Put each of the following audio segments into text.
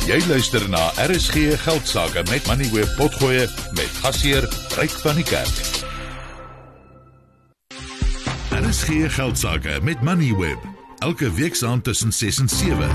Jy luister na RSG Geldsaake met Moneyweb Potgoe met gasheer Ryk van die Kerk. RSG Geldsaake met Moneyweb, elke week tussen 6 en 7.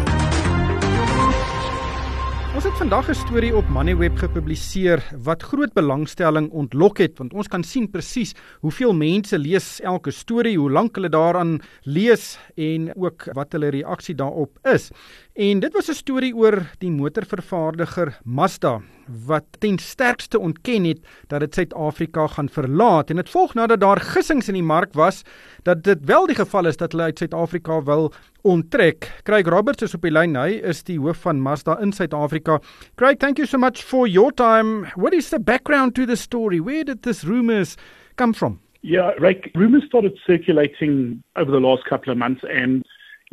Ons het vandag 'n storie op Moneyweb gepubliseer wat groot belangstelling ontlok het, want ons kan sien presies hoeveel mense lees elke storie, hoe lank hulle daaraan lees en ook wat hulle reaksie daarop is. En dit was 'n storie oor die motorvervaardiger Mazda, wat ten sterkste ontken het dat dit Suid-Afrika gaan verlaat. En dit volg nadat daar gissings in die mark was dat dit wel die geval is dat hulle uit Suid-Afrika wil onttrek. Craig Roberts is op die lyn. Hy is die hoof van Mazda in Suid-Afrika. Craig, thank you so much for your time. What is the background to the story? Where did this rumors come from? Yeah, Rick, rumors started circulating over the last couple of months, and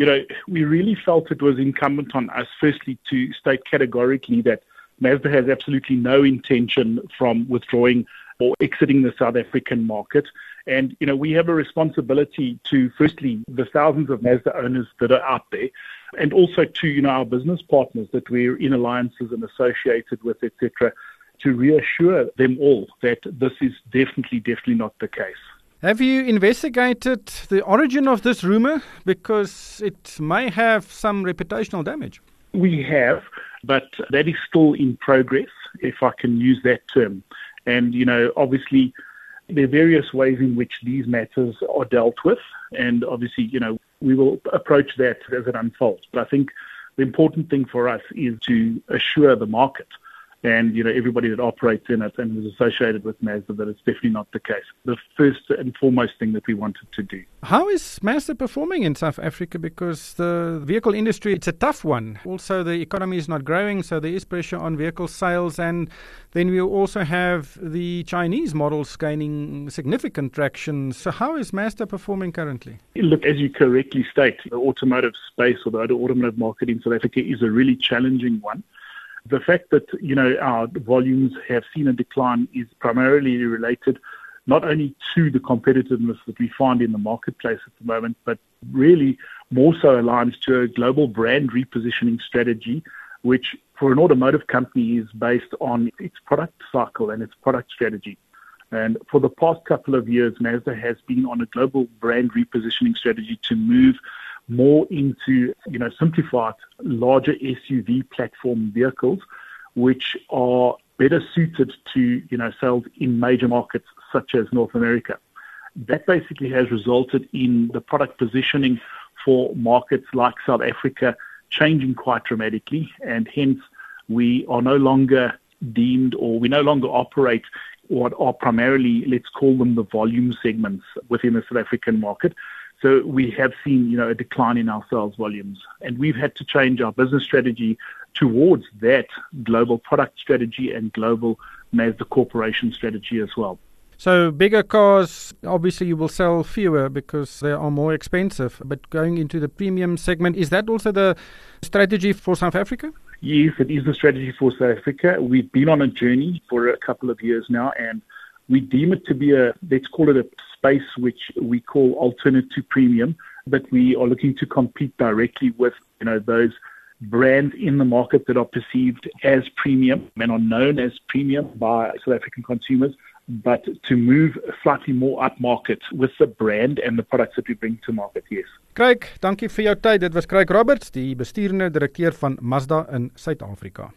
we really felt it was incumbent on us, firstly, to state categorically that Mazda has absolutely no intention from withdrawing or exiting the South African market. And, we have a responsibility to, firstly, the thousands of Mazda owners that are out there, and also to, our business partners that we're in alliances and associated with, etc., to reassure them all that this is definitely not the case. Have you investigated the origin of this rumor? Because it may have some reputational damage. We have, but that is still in progress, if I can use that term. And, obviously, there are various ways in which these matters are dealt with. And obviously, we will approach that as it unfolds. But I think the important thing for us is to assure the market and, everybody that operates in it and is associated with Mazda that it's definitely not the case. The first and foremost thing that we wanted to do. How is Mazda performing in South Africa? Because the vehicle industry, it's a tough one. Also, the economy is not growing, so there is pressure on vehicle sales. And then we also have the Chinese models gaining significant traction. So how is Mazda performing currently? Look, as you correctly state, the automotive space or the automotive market in South Africa is a really challenging one. The fact that, our volumes have seen a decline is primarily related not only to the competitiveness that we find in the marketplace at the moment, but really more so aligns to a global brand repositioning strategy, which for an automotive company is based on its product cycle and its product strategy. And for the past couple of years, Mazda has been on a global brand repositioning strategy to move more into, simplified, larger SUV platform vehicles, which are better suited to, sales in major markets such as North America. That basically has resulted in the product positioning for markets like South Africa changing quite dramatically, and hence we are no longer deemed, or we no longer operate what are primarily, let's call them the volume segments within the South African market. So we have seen, a decline in our sales volumes, and we've had to change our business strategy towards that global product strategy and global Mazda Corporation strategy as well. So bigger cars, obviously you will sell fewer because they are more expensive, but going into the premium segment, is that also the strategy for South Africa? Yes, it is the strategy for South Africa. We've been on a journey for a couple of years now, and we deem it to be let's call it a space which we call alternate to premium, but we are looking to compete directly with, those brands in the market that are perceived as premium and are known as premium by South African consumers, but to move slightly more upmarket with the brand and the products that we bring to market, yes. Craig, dankie vir jou tyd. Dit was Craig Roberts, die besturende direkteur van Mazda in Suid-Afrika.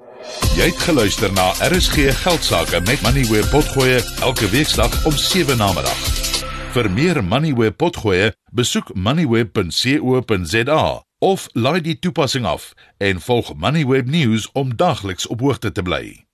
Jy het geluister na RSG Geldsaake met Moneyweb Potgoe elke weeksdag om 7 namiddag. Vir meer Moneyweb Potgoe, besoek moneyweb.co.za of laai die toepassing af en volg Moneyweb News om dagliks op hoogte te bly.